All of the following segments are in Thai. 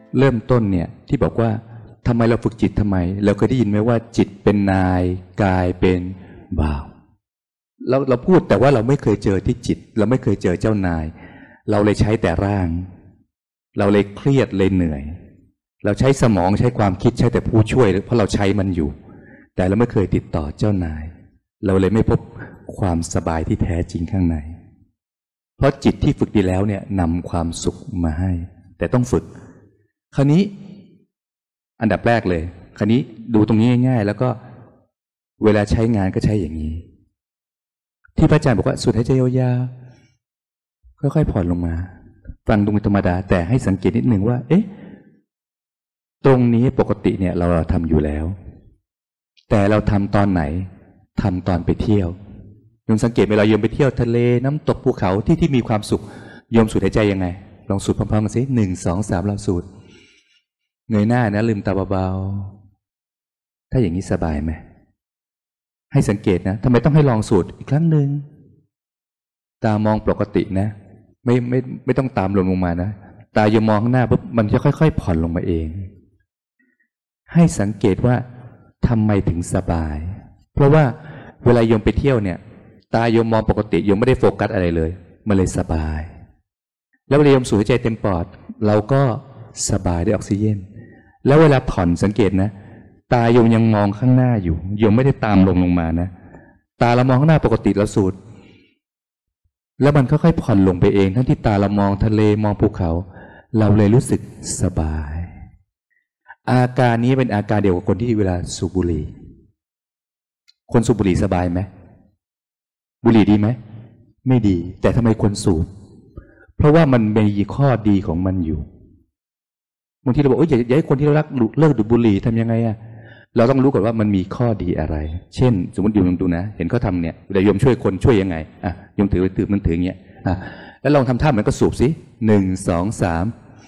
เริ่มต้นเนี่ยที่บอกว่าทำไมเราฝึกจิตทำไมเราเคยได้ยินไหมว่าจิตเป็นนายกายเป็นบ่าวเราพูดแต่ว่าเราไม่เคยเจอที่จิตเราไม่เคยเจอเจ้านายเราเลยใช้แต่ร่างเราเลยเครียดเลยเหนื่อยเราใช้สมองใช้ความคิดใช้แต่ผู้ช่วยเพราะเราใช้มันอยู่แต่เราไม่เคยติดต่อเจ้านายเราเลยไม่พบความสบายที่แท้จริงข้างในเพราะจิตที่ฝึกดีแล้วเนี่ยนำความสุขมาให้แต่ต้องฝึกคราวนี้อันดับแรกเลยคราวนี้ดูตรงนี้ง่ายๆแล้วก็เวลาใช้งานก็ใช้อย่างนี้ที่พระอาจารย์บอกว่าสูดหายใจยาวๆค่อยๆผ่อนลงมาฟังดูธรรมดาแต่ให้สังเกตนิดหนึ่งว่าเอ๊ะตรงนี้ปกติเนี่ยเราทำอยู่แล้วแต่เราทำตอนไหนทำตอนไปเที่ยวโยมสังเกตเวลาโยมไปเที่ยวทะเลน้ำตกภูเขาที่มีความสุขโยมสูดหายใจยังไงลองสูดพร้อมๆกันสิ1 2 3เราสูดเงยหน้านะลืมตาเบาๆถ้าอย่างนี้สบายไหมให้สังเกตนะทำไมต้องให้ลองสูดอีกครั้งหนึ่งตามองปกตินะไม่ต้องตามลงมานะตาโยมมองข้างหน้าปุ๊บมันจะค่อยๆผ่อนลงมาเองให้สังเกตว่าทำไมถึงสบายเพราะว่าเวลาโยมไปเที่ยวเนี่ยตาโยมมองปกติโยมไม่ได้โฟกัสอะไรเลยมันเลยสบายแล้วเวลาโยมสูดหายใจเต็มปอดเราก็สบายได้ออกซิเจนแล้วเวลาผ่อนสังเกตนะตาโยมยังมองข้างหน้าอยู่โยมไม่ได้ตามลงมานะตาเรามองข้างหน้าปกติเราสูดแล้วมันค่อยๆผ่อนลงไปเองทั้งที่ตาเรามองทะเลมองภูเขาเราเลยรู้สึกสบายอาการนี้เป็นอาการเดียวกับคนที่เวลาสูบบุหรี่คนสูบบุหรี่สบายไหมบุหรี่ดีไหมไม่ดีแต่ทำไมคนสูบเพราะว่ามันมีข้อดีของมันอยู่บางทีเราบอกอย่าให้คนที่เรารักเลิกดูดบุหรี่ทำยังไงอะเราต้องรู้ก่อนว่ามันมีข้อดีอะไรเช่นสมมติโยมดูนะเห็นเขาทำเนี่ยเดี๋ยวโยมช่วยคนช่วยยังไงโยมถือมันถืออย่างเงี้ยแล้วลองทำท่าเหมือนก็สูบสิ1 2 3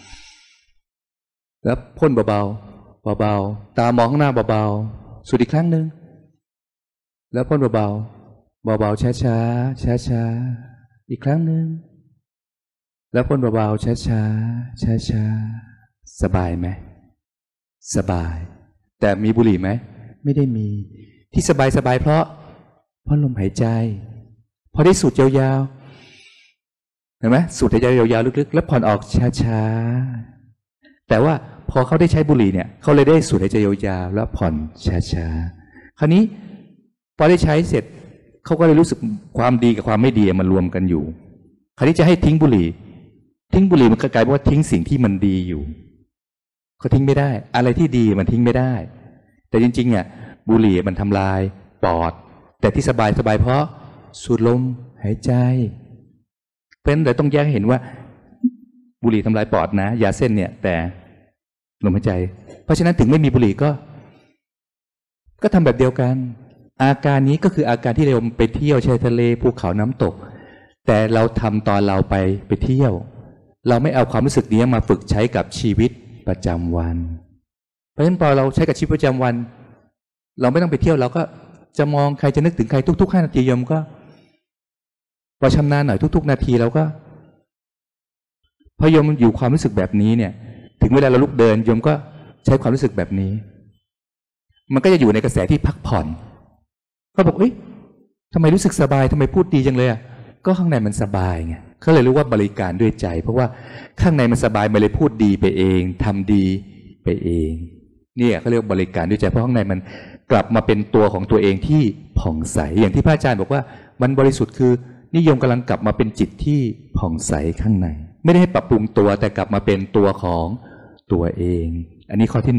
แล้วพ่นเบาๆตามองข้างหน้าเบาๆสูดอีกครั้งหนึ่งแล้วพ่นเบาๆช้าๆอีกครั้งหนึ่งแล้วพ่นเบาๆช้าๆสบายไหมสบายแต่มีบุหรี่ไหมไม่ได้มีที่สบายเพราะลมหายใจพอได้สูดยาวๆเห็นไหมสูดหายใจยาวๆลึกๆแล้วผ่อนออกช้าๆแต่ว่าพอเขาได้ใช้บุหรี่เนี่ยเขาเลยได้สูดหายใจยาวๆแล้วผ่อนช้าๆคราวนี้พอได้ใช้เสร็จเขาก็เลยรู้สึกความดีกับความไม่ดีมันรวมกันอยู่คราวนี้จะให้ทิ้งบุหรี่มันกลายเป็นว่าทิ้งสิ่งที่มันดีอยู่เขาทิ้งไม่ได้อะไรที่ดีมันทิ้งไม่ได้แต่จริงๆเนี่ยบุหรี่มันทำลายปอดแต่ที่สบายเพราะสูดลมหายใจเพราะฉะนั้นเราต้องแยกให้เห็นว่าบุหรี่ทำลายปอดนะยาเส้นเนี่ยแต่ลมหายใจเพราะฉะนั้นถึงไม่มีบุหรี่ก็ทำแบบเดียวกันอาการนี้ก็คืออาการที่เราไปเที่ยวชายทะเลภูเขาน้ำตกแต่เราทำตอนเราไปเที่ยวเราไม่เอาความรู้สึกนี้มาฝึกใช้กับชีวิตประจำวันเพราะฉะนั้นพอเราใช้กับชีวิตประจำวันเราไม่ต้องไปเที่ยวเราก็จะมองใครจะนึกถึงใครทุกๆ5 นาทีโยมก็พอชำนาญหน่อยทุกๆนาทีเราก็พอโยมอยู่ความรู้สึกแบบนี้เนี่ยถึงเวลาเราลุกเดินโยมก็ใช้ความรู้สึกแบบนี้มันก็จะอยู่ในกระแสที่พักผ่อนก็บอกทำไมรู้สึกสบายทำไมพูดดีจังเลยก็ข้างในมันสบายไงเขาเลยรู้ว่าบริการด้วยใจเพราะว่าข้างในมันสบายมันเลยพูดดีไปเองทำดีไปเองเนี่ยเขาเรียกบริการด้วยใจเพราะข้างในมันกลับมาเป็นตัวของตัวเองที่ผ่องใสอย่างที่พระอาจารย์บอกว่ามันบริสุทธิ์คือนิยมกำลังกลับมาเป็นจิตที่ผ่องใสข้างในไม่ได้ให้ปรับปรุงตัวแต่กลับมาเป็นตัวของตัวเองอันนี้ข้อที่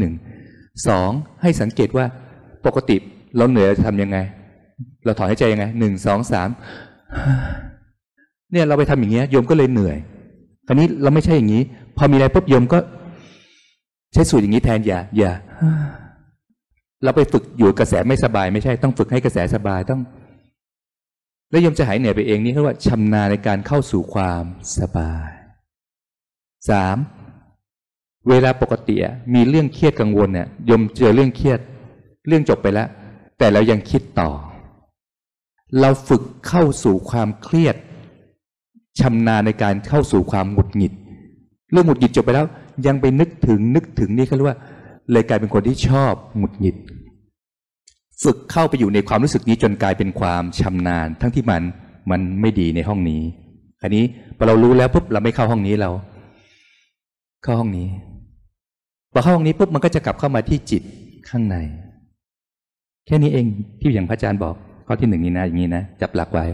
1 2ให้สังเกตว่าปกติเราเหนื่อยจะทำยังไงเราถอนหายใจยังไง1 2 3เนี่ยเราไปทำอย่างเงี้ยโยมก็เลยเหนื่อยคราวนี้เราไม่ใช่อย่างนี้พอมีอะไรปุ๊บโยมก็ใช้สูตรอย่างนี้แทนอย่าเราไปฝึกอยู่กระแสไม่สบายไม่ใช่ต้องฝึกให้กระแสสบายต้องแล้วโยมจะหายเหนื่อยไปเองนี่เรียกว่าชำนาญในการเข้าสู่ความสบาย3เวลาปกติมีเรื่องเครียดกังวลเนี่ยโยมเจอเรื่องเครียดเรื่องจบไปแล้วแต่เรายังคิดต่อเราฝึกเข้าสู่ความเครียดชำนาญในการเข้าสู่ความหงุดหงิดเรื่องหงุดหงิดจบไปแล้วยังไปนึกถึงนี่เขาเรียกว่าเลยกลายเป็นคนที่ชอบหงุดหงิดฝึกเข้าไปอยู่ในความรู้สึกนี้จนกลายเป็นความชำนาญทั้งที่มันไม่ดีในห้องนี้อันนี้พอเรารู้แล้วปุ๊บเราไม่เข้าห้องนี้เราเข้าห้องนี้พอเข้าห้องนี้ปุ๊บมันก็จะกลับเข้ามาที่จิตข้างในแค่นี้เองที่อย่างพระอาจารย์บอกข้อที่ 1นี้นะอย่างนี้นะจับหลักไว้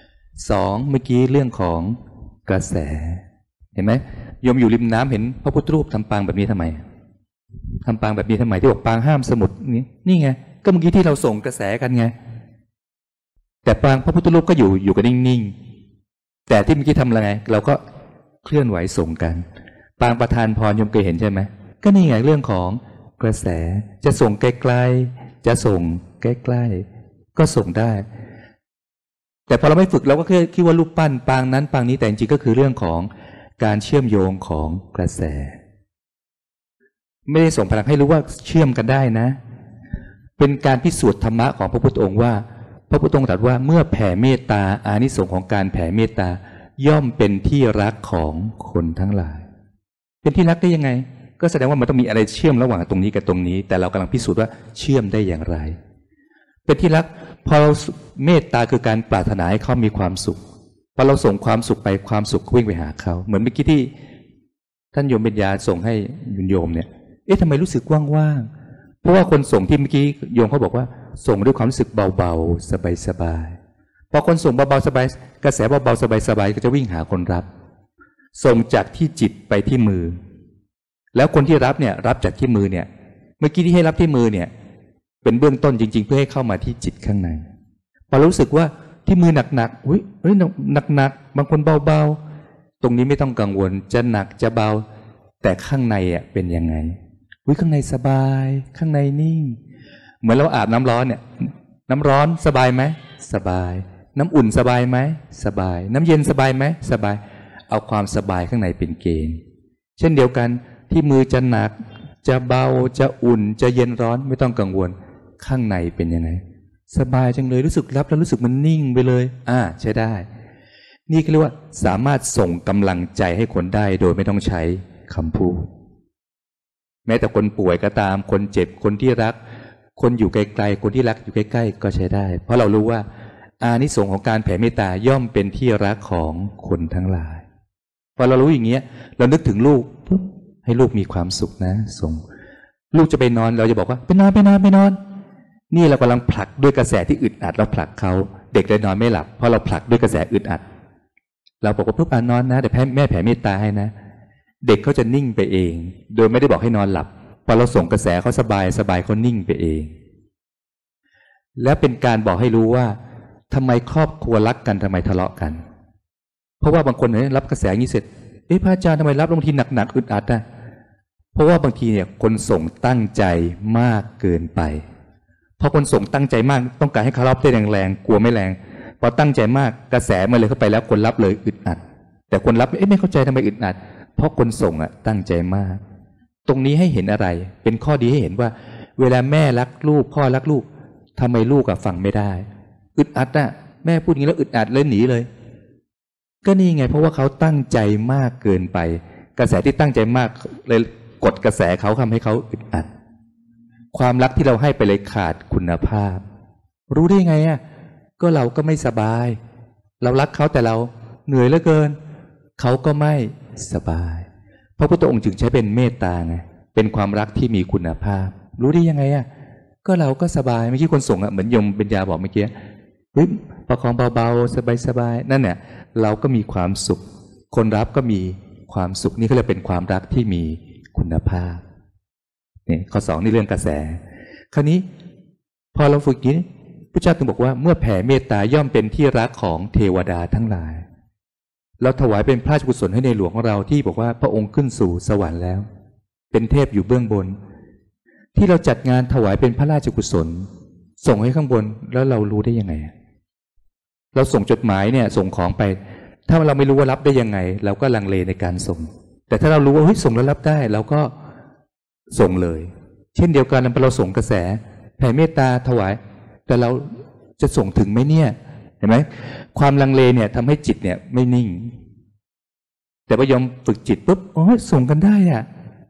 2เมื่อกี้เรื่องของกระแสเห็นไหมโยมอยู่ริมน้ำเห็นพระพุทธรูปทำปางแบบนี้ทำไมทำปางแบบนี้ทำไมที่บอกปางห้ามสมุทรนี่ไงก็เมื่อกี้ที่เราส่งกระแสกันไงแต่ปางพระพุทธรูปก็อยู่กันนิ่งๆแต่ที่เมื่อกี้ทำอะไรเราก็เคลื่อนไหวส่งกันปางประธานพรโยมเคยเห็นใช่ไหมก็นี่ไงเรื่องของกระแสจะส่งไกลๆจะส่งใกล้ๆก็ส่งได้แต่พอเราไม่ฝึกเราก็คิดว่ารูปปั้นปางนั้นปางนี้แต่จริงๆก็คือเรื่องของการเชื่อมโยงของกระแสไม่ได้ส่งพลังให้รู้ว่าเชื่อมกันได้นะเป็นการพิสูจน์ธรรมะของพระพุทธองค์ว่าพระพุทธองค์ตรัสว่าเมื่อแผ่เมตตาอานิสงส์ของการแผ่เมตตาย่อมเป็นที่รักของคนทั้งหลายเป็นที่รักได้ยังไงก็แสดงว่ามันต้องมีอะไรเชื่อมระหว่างตรงนี้กับตรงนี้แต่เรากำลังพิสูจน์ว่าเชื่อมได้อย่างไรเป็นที่รักพอเราเมตตาคือการปรารถนาให้เขามีความสุขพอเราส่งความสุขไปความสุขวิ่งไปหาเขาเหมือนเมื่อกี้ที่ท่านโยมเบญญาส่งให้โยมเนี่ยทำไมรู้สึกว่างๆเพราะว่าคนส่งที่เมื่อกี้โยมเขาบอกว่าส่งด้วยความรู้สึกเบาๆสบายๆพอคนส่งเบาๆสบายกระแสเบาๆสบายๆก็จะวิ่งหาคนรับส่งจากที่จิตไปที่มือแล้วคนที่รับเนี่ยรับจากที่มือเนี่ยเมื่อกี้ที่ให้รับที่มือเนี่ยเป็นเบื้องต้นจริงๆเพื่อให้เข้ามาที่จิตข้างในพอรู้สึกว่าที่มือหนักๆหนักบางคนเบาๆตรงนี้ไม่ต้องกังวลจะหนักจะเบาแต่ข้างในเป็นยังไงข้างในสบายข้างในนิ่งเหมือนเราอาบน้ำร้อนเนี่ยน้ำร้อนสบายไหมสบายน้ำอุ่นสบายไหมสบายน้ำเย็นสบายไหมสบายเอาความสบายข้างในเป็นเกณฑ์เช่นเดียวกันที่มือจะหนักจะเบาจะอุ่นจะเย็นร้อนไม่ต้องกังวลข้างในเป็นยังไงสบายจังเลยรู้สึกรับแล้วรู้สึกมันนิ่งไปเลยใช้ได้นี่เรียกว่าสามารถส่งกำลังใจให้คนได้โดยไม่ต้องใช้คำพูดแม้แต่คนป่วยก็ตามคนเจ็บคนที่รักคนอยู่ไกลๆคนที่รักอยู่ใกล้ๆก็ใช้ได้เพราะเรารู้ว่าอานิสงส์ของการแผ่เมตตาย่อมเป็นที่รักของคนทั้งหลายพอเรารู้อย่างเงี้ยเรานึกถึงลูกปุ๊บให้ลูกมีความสุขนะส่งลูกจะไปนอนเราจะบอกว่าไปนอนนี่เรากำลังผลักด้วยกระแสที่อึดอัดเราผลักเขาเด็กเลยนอนไม่หลับเพราะเราผลักด้วยกระแสอึดอัดเราบอกว่าปุ๊บนอนนะเดี๋ยวแม่แผ่เมตตาให้นะเด็กเขาจะนิ่งไปเองโดยไม่ได้บอกให้นอนหลับพอเราส่งกระแสเขาสบายเขานิ่งไปเองและเป็นการบอกให้รู้ว่าทำไมครอบครัวรักกันทำไมทะเลาะกันเพราะว่าบางคนเนี่ยรับกระแสอย่างนี้เสร็จพระอาจารย์ทำไมรับบางทีหนักอึดอัดเพราะว่าบางทีเนี่ยคนส่งตั้งใจมากเกินไปพอคนส่งตั้งใจมากต้องการให้เขารับได้แรงๆกลัวไม่แรงพอตั้งใจมากกระแสมาเลยเข้าไปแล้วคนรับเลยอึดอัดแต่คนรับไม่เข้าใจทำไมอึดอัดเพราะคนส่งตั้งใจมากตรงนี้ให้เห็นอะไรเป็นข้อดีให้เห็นว่าเวลาแม่รักลูกพ่อรักลูกทำไมลูกฟังไม่ได้อึดอัดแม่พูดอย่างนี้แล้วอึดอัดเลยหนีเลยก็นี่ไงเพราะว่าเขาตั้งใจมากเกินไปกระแสที่ตั้งใจมากเลยกดกระแสเขาทำให้เขาอึดอัดความรักที่เราให้ไปเลยขาดคุณภาพรู้ได้ไงก็เราก็ไม่สบายเรารักเขาแต่เราเหนื่อยเหลือเกินเขาก็ไม่สบายพระพุทธองค์จึงใช้เป็นเมตตาไงเป็นความรักที่มีคุณภาพรู้ได้ยังไงก็เราก็สบายเมื่อกี้คนส่งเหมือนโยมเบญญาบอกเมื่อกี้ประคองเบาๆสบายๆนั่นเนี่ยเราก็มีความสุขคนรับก็มีความสุขนี่ก็เลยเป็นความรักที่มีคุณภาพนี่ข้อ2นี่เรื่องกระแสคราวนี้พอเราฝึกอย่างนี้พระเจ้าจึงบอกว่าเมื่อแผ่เมตตาย่อมเป็นที่รักของเทวดาทั้งหลายเราถวายเป็นพระราชกุศลให้ในหลวงของเราที่บอกว่าพระองค์ขึ้นสู่สวรรค์แล้วเป็นเทพอยู่เบื้องบนที่เราจัดงานถวายเป็นพระราชกุศลส่งให้ข้างบนแล้วเรารู้ได้ยังไงเราส่งจดหมายเนี่ยส่งของไปถ้าเราไม่รู้ว่ารับได้ยังไงเราก็ลังเลในการส่งแต่ถ้าเรารู้ว่าส่งแล้วรับได้เราก็ส่งเลยเช่นเดียวกันเราส่งกระแสแผ่เมตตาถวายแต่เราจะส่งถึงไหมเนี่ยเห็นไหมความลังเลเนี่ยทำให้จิตเนี่ยไม่นิ่งแต่พอยอมฝึกจิตปุ๊บส่งกันได้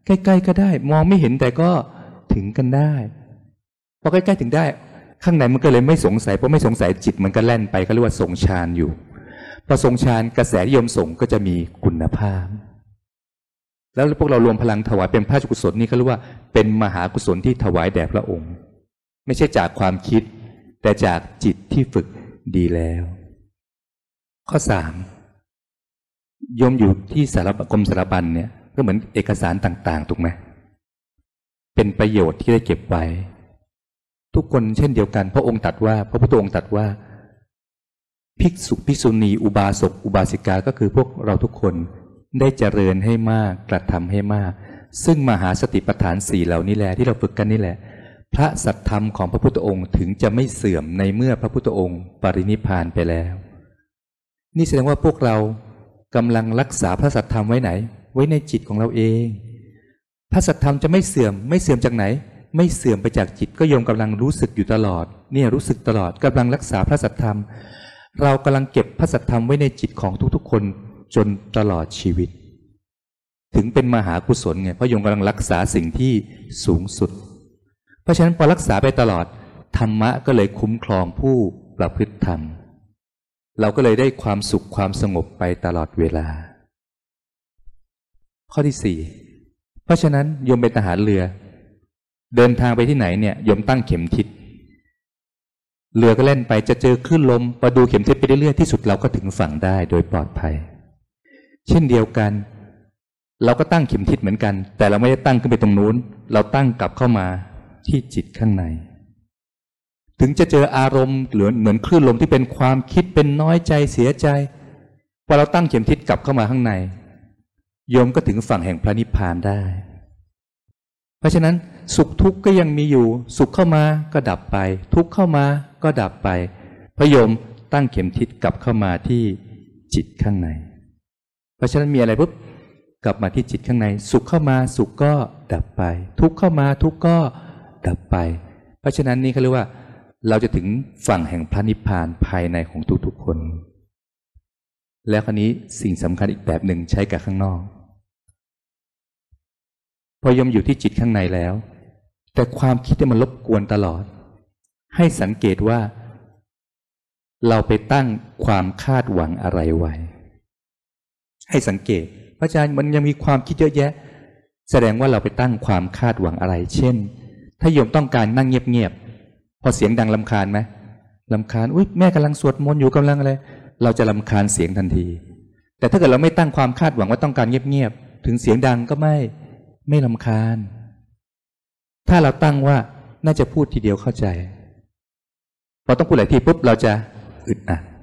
ใกล้ๆก็ได้มองไม่เห็นแต่ก็ถึงกันได้พอใกล้ๆถึงได้ข้างในมันก็เลยไม่สงสัยเพราะไม่สงสัยจิตมันก็แล่นไปก็เรียกว่าทรงฌานอยู่พอทรงฌานกระแสนิยมส่งก็จะมีคุณภาพแล้วพวกเรารวมพลังถวายเป็นพระราชกุศลนี่เขาเรียกว่าเป็นมหากุศลที่ถวายแด่พระองค์ไม่ใช่จากความคิดแต่จากจิตที่ฝึกดีแล้วข้อ3โยมอยู่ที่กรมสารบัญเนี่ยก็เหมือนเอกสารต่างๆถูกไหมเป็นประโยชน์ที่ได้เก็บไว้ทุกคนเช่นเดียวกันพระองค์ตรัสว่าพระพุทธองค์ตรัสว่าภิกษุภิกษุณีอุบาสกอุบาสิกาก็คือพวกเราทุกคนได้เจริญให้มากกระทำให้มากซึ่งมหาสติปัฏฐาน4เหล่านี้แหละที่เราฝึกกันนี่แหละพระสัทธรรมของพระพุทธองค์ถึงจะไม่เสื่อมในเมื่อพระพุทธองค์ปรินิพพานไปแล้วนี่แสดงว่าพวกเรากำลังรักษาพระสัทธรรมไว้ไหนไว้ในจิตของเราเองพระสัทธรรมจะไม่เสื่อมจากไหนไม่เสื่อมไปจากจิตก็โยมกำลังรู้สึกอยู่ตลอดเนี่ยรู้สึกตลอดกำลังรักษาพระสัทธรรมเรากำลังเก็บพระสัทธรรมไว้ในจิตของทุกๆคนจนตลอดชีวิตถึงเป็นมหากุศลไงเพราะโยมกำลังรักษาสิ่งที่สูงสุดเพราะฉะนั้นพอรักษาไปตลอดธรรมะก็เลยคุ้มครองผู้ประพฤติธรรมเราก็เลยได้ความสุขความสงบไปตลอดเวลาข้อที่4เพราะฉะนั้นโยมเป็นทหารเรือเดินทางไปที่ไหนเนี่ยโยมตั้งเข็มทิศเรือก็เล่นไปจะเจอคลื่นลมพอดูเข็มทิศไปเรื่อยๆที่สุดเราก็ถึงฝั่งได้โดยปลอดภัยเช่นเดียวกันเราก็ตั้งเข็มทิศเหมือนกันแต่เราไม่ได้ตั้งขึ้นไปตรงนู้นเราตั้งกลับเข้ามาที่จิตข้างในถึงจะเจออารมณ์เหมือนคลื่นลมที่เป็นความคิดเป็นน้อยใจเสียใจพอเราตั้งเข็มทิศกลับเข้ามาข้างในโยมก็ถึงฝั่งแห่งพระนิพพานได้เพราะฉะนั้นสุขทุกข์ก็ยังมีอยู่สุขเข้ามาก็ดับไปทุกข์เข้ามาก็ดับไปพระโยมตั้งเข็มทิศกลับเข้ามาที่จิตข้างในเพราะฉะนั้นมีอะไรปุ๊บกลับมาที่จิตข้างในสุขเข้ามาสุขก็ดับไปทุกข์เข้ามาทุกข์ก็ดับไปเพราะฉะนั้นนี่เขาเรียกว่าเราจะถึงฝั่งแห่งพระนิพพานภายในของทุกๆคนแล้วคราวนี้สิ่งสำคัญอีกแบบหนึ่งใช้กับข้างนอกพอยมอยู่ที่จิตข้างในแล้วแต่ความคิดที่มันรบกวนตลอดให้สังเกตว่าเราไปตั้งความคาดหวังอะไรไว้ให้สังเกตพระอาจารย์มันยังมีความคิดเยอะแยะแสดงว่าเราไปตั้งความคาดหวังอะไรเช่นถ้าโยมต้องการนั่งเงียบๆพอเสียงดังรำคาญไหมรำคาญอุ๊ยแม่กำลังสวดมนต์อยู่กำลังอะไรเราจะรำคาญเสียงทันทีแต่ถ้าเกิดเราไม่ตั้งความคาดหวังว่าต้องการเงียบๆถึงเสียงดังก็ไม่รำคาญถ้าเราตั้งว่าน่าจะพูดทีเดียวเข้าใจพอต้องพูดหลายทีปุ๊บเราจะอึดอัด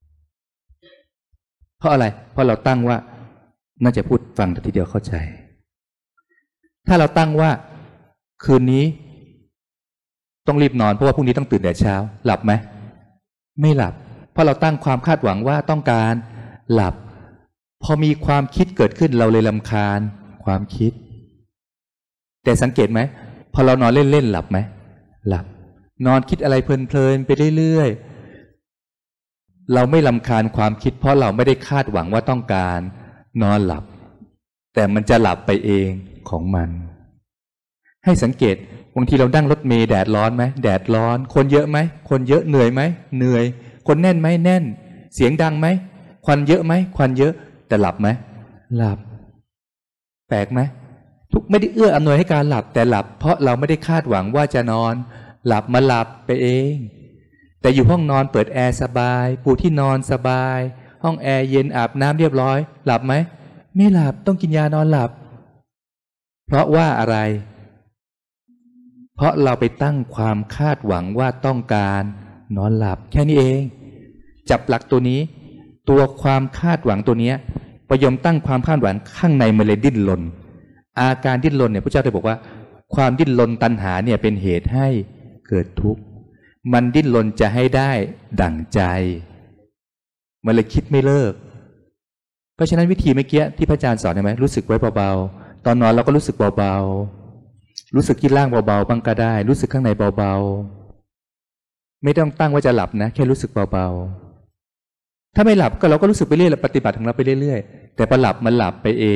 เพราะอะไรเพราะเราตั้งว่าน่าจะพูดฟังทีเดียวเข้าใจถ้าเราตั้งว่าคืนนี้ต้องรีบนอนเพราะว่าพรุ่งนี้ต้องตื่นแต่เช้าหลับไหมไม่หลับเพราะเราตั้งความคาดหวังว่าต้องการหลับพอมีความคิดเกิดขึ้นเราเลยรำคาญความคิดแต่สังเกตไหมพอเรานอนเล่นๆหลับไหมหลับนอนคิดอะไรเพลินๆไปเรื่อยๆเราไม่รำคาญความคิดเพราะเราไม่ได้คาดหวังว่าต้องการนอนหลับแต่มันจะหลับไปเองของมันให้สังเกตบางทีเรานั่งรถเมล์แดดร้อนไหมแดดร้อนคนเยอะไหมคนเยอะเหนื่อยไหมเหนื่อยคนแน่นไหมแน่นเสียงดังไหมควันเยอะไหมควันเยอะแต่หลับไหมหลับแปลกไหมทุกไม่ได้เอื้ออำนวยให้การหลับแต่หลับเพราะเราไม่ได้คาดหวังว่าจะนอนหลับมาหลับไปเองแต่อยู่ห้องนอนเปิดแอร์สบายปูที่นอนสบายห้องแอร์เย็นอาบน้ำเรียบร้อยหลับไหมไม่หลับต้องกินยานอนหลับเพราะว่าอะไรเพราะเราไปตั้งความคาดหวังว่าต้องการนอนหลับแค่นี้เองจับหลักตัวนี้ตัวความคาดหวังตัวนี้พอยมตั้งความคาดหวังข้างในมันเลยดิ้นรนอาการดิ้นรนเนี่ยพระเจ้าได้บอกว่าความดิ้นรนตัณหาเนี่ยเป็นเหตุให้เกิดทุกข์มันดิ้นรนจะให้ได้ดั่งใจมันเลยคิดไม่เลิกเพราะฉะนั้นวิธีเมื่อกี้ที่พระอาจารย์สอนใช่ไหมรู้สึกไว้เบาๆตอนนอนเราก็รู้สึกเบาๆรู้สึกที่ล่างเบาๆบ้างก็ได้รู้สึกข้างในเบาๆไม่ต้องตั้งว่าจะหลับนะแค่รู้สึกเบาๆถ้าไม่หลับก็เราก็รู้สึกไปเรื่อยปฏิบัติของเราไปเรื่อยๆแต่พอหลับมันหลับไปเอง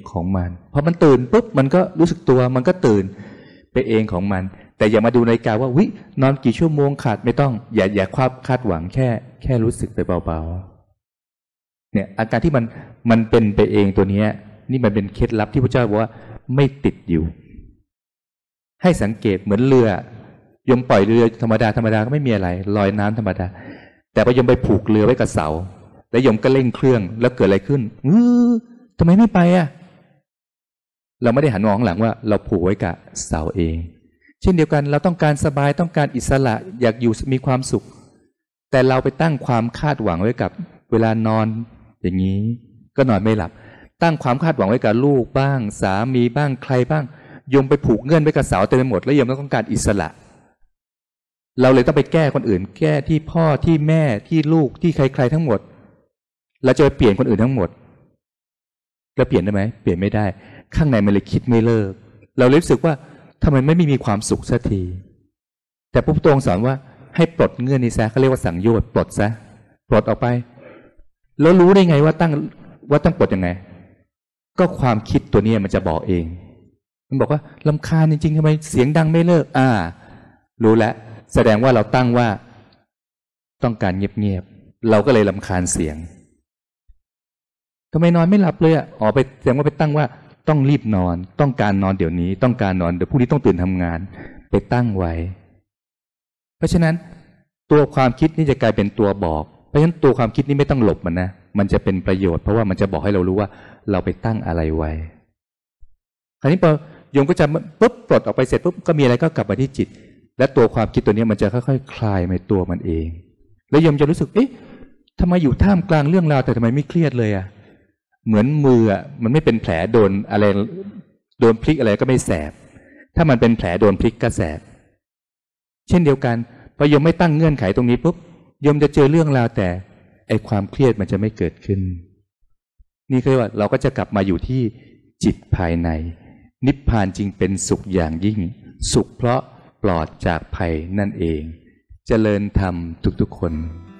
ของมันพอมันตื่นปุ๊บมันก็รู้สึกตัวมันก็ตื่นไปเองของมันแต่อย่ามาดูนาฬิกาว่าวินอนกี่ชั่วโมงขาดไม่ต้องอย่าคาดหวังแค่รู้สึกไปเบาๆเนี่ยอาการที่มันเป็นไปเองตัวนี้นี่มันเป็นเคล็ดลับที่พระเจ้าบอกว่าไม่ติดอยู่ให้สังเกตเหมือนเรือยมปล่อยเรือธรรมดาก็ไม่มีอะไรลอยน้ำธรรมดาแต่พอยมไปผูกเรือไว้กับเสาแล้วยมก็เร่งเครื่องแล้วเกิดอะไรขึ้นทำไมไม่ไปอ่ะเราไม่ได้หันมองหลังว่าเราผูกไว้กับเสาเองเช่นเดียวกันเราต้องการสบายต้องการอิสระอยากอยู่มีความสุขแต่เราไปตั้งความคาดหวังไว้กับเวลานอนอย่างนี้ก็นอนไม่หลับตั้งความคาดหวังไว้กับลูกบ้างสามีบ้างใครบ้างโยมไปผูกเงื่อนไว้กับเสาเต็มไปหมดแล้วโยมต้องการอิสระเราเลยต้องไปแก้คนอื่นแก้ที่พ่อที่แม่ที่ลูกที่ใครๆทั้งหมดเราจะไปเปลี่ยนคนอื่นทั้งหมดเราเปลี่ยนได้ไหมเปลี่ยนไม่ได้ข้างในมันเลยคิดไม่เลิกเรารู้สึกว่าทำไมไม่มีความสุขสักทีแต่พระพุทธองค์สอนว่าให้ปลดเงื่อนนี้ซะเขาเรียกว่าสังโยชน์ปลดซะปลดออกไปแล้วรู้ได้ไงว่าต้องปลดยังไงก็ความคิดตัวนี้มันจะบอกเองมันบอกว่ารำคาญจริงๆทำไมเสียงดังไม่เลิกรู้แล้วแสดงว่าเราตั้งว่าต้องการเงียบๆเราก็เลยรำคาญเสียงทำไมนอนไม่หลับเลยไปแสดงว่าไปตั้งว่าต้องรีบนอนต้องการนอนเดี๋ยวนี้ต้องการนอนเดี๋ยวพรุ่งนี้ต้องตื่นทำงานไปตั้งไว้เพราะฉะนั้นตัวความคิดนี่จะกลายเป็นตัวบอกเพราะฉะนั้นตัวความคิดนี่ไม่ต้องหลบมันนะมันจะเป็นประโยชน์เพราะว่ามันจะบอกให้เรารู้ว่าเราไปตั้งอะไรไว้คราวนี้พอโยมก็จะปุ๊บปลดออกไปเสร็จปุ๊บก็มีอะไรก็กลับมาที่จิตและตัวความคิดตัวนี้มันจะค่อยๆคลายในตัวมันเองแล้วโยมจะรู้สึกทำไมอยู่ท่ามกลางเรื่องราวแต่ทำไมไม่เครียดเลยเหมือนมือมันไม่เป็นแผลโดนอะไรโดนพลิกอะไรก็ไม่แสบถ้ามันเป็นแผลโดนพลิกก็แสบเช่นเดียวกันพอโยมไม่ตั้งเงื่อนไขตรงนี้ปุ๊บโยมจะเจอเรื่องราวแต่ไอความเครียดมันจะไม่เกิดขึ้นนี่คือว่าเราก็จะกลับมาอยู่ที่จิตภายในนิพพานจริงเป็นสุขอย่างยิ่งสุขเพราะปลอดจากภัยนั่นเองเจริญธรรมทุกๆคน